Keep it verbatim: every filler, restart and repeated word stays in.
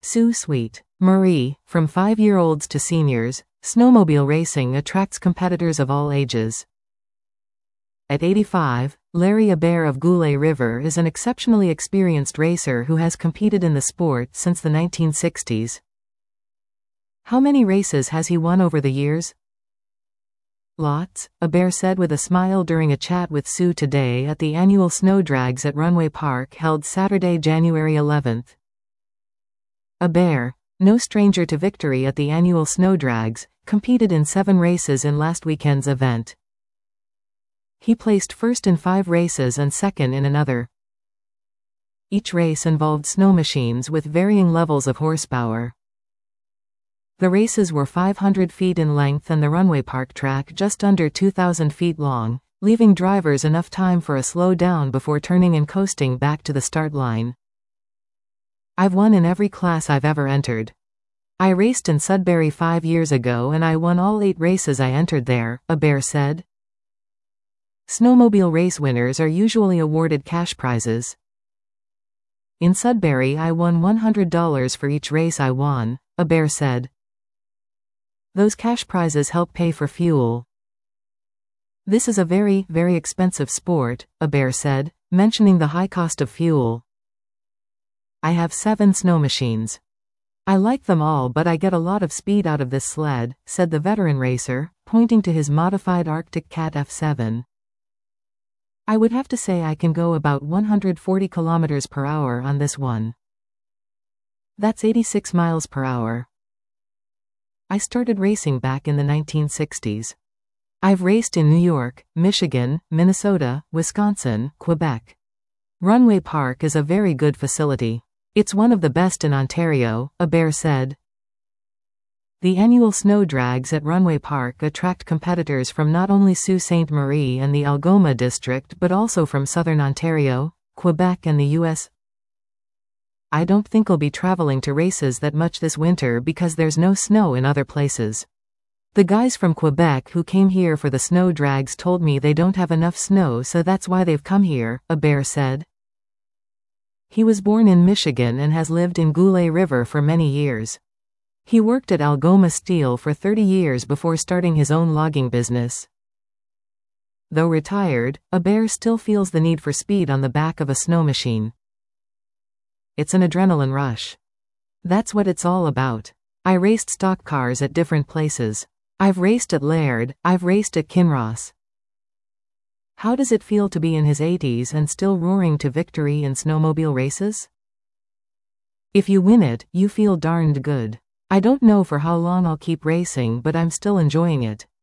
Sault Ste. Marie, from five-year-olds to seniors, snowmobile racing attracts competitors of all ages. At eighty-five, Larry Hebert of Goulet River is an exceptionally experienced racer who has competed in the sport since the nineteen sixties. How many races has he won over the years? Lots, Hebert said with a smile during a chat with Sue today at the annual snow drags at Runway Park held Saturday, January eleventh. Hebert, no stranger to victory at the annual snow drags, competed in seven races in last weekend's event. He placed first in five races and second in another. Each race involved snow machines with varying levels of horsepower. The races were five hundred feet in length and the Runway Park track just under two thousand feet long, leaving drivers enough time for a slow down before turning and coasting back to the start line. I've won in every class I've ever entered. I raced in Sudbury five years ago and I won all eight races I entered there, Hebert said. Snowmobile race winners are usually awarded cash prizes. In Sudbury I won one hundred dollars for each race I won, Hebert said. Those cash prizes help pay for fuel. This is a very, very expensive sport, Hebert said, mentioning the high cost of fuel. I have seven snow machines. I like them all but I get a lot of speed out of this sled, said the veteran racer, pointing to his modified Arctic Cat F seven. I would have to say I can go about one hundred forty kilometers per hour on this one. That's eighty-six miles per hour. I started racing back in the nineteen sixties. I've raced in New York, Michigan, Minnesota, Wisconsin, Quebec. Runway Park is a very good facility. It's one of the best in Ontario, Hebert said. The annual snow drags at Runway Park attract competitors from not only Sault Ste. Marie and the Algoma district but also from southern Ontario, Quebec and the U S I don't think I'll be traveling to races that much this winter because there's no snow in other places. The guys from Quebec who came here for the snow drags told me they don't have enough snow so that's why they've come here, Hebert said. He was born in Michigan and has lived in Goulet River for many years. He worked at Algoma Steel for thirty years before starting his own logging business. Though retired, Hebert still feels the need for speed on the back of a snow machine. It's an adrenaline rush. That's what it's all about. I raced stock cars at different places. I've raced at Laird, I've raced at Kinross. How does it feel to be in his eighties and still roaring to victory in snowmobile races? If you win it, you feel darned good. I don't know for how long I'll keep racing but I'm still enjoying it.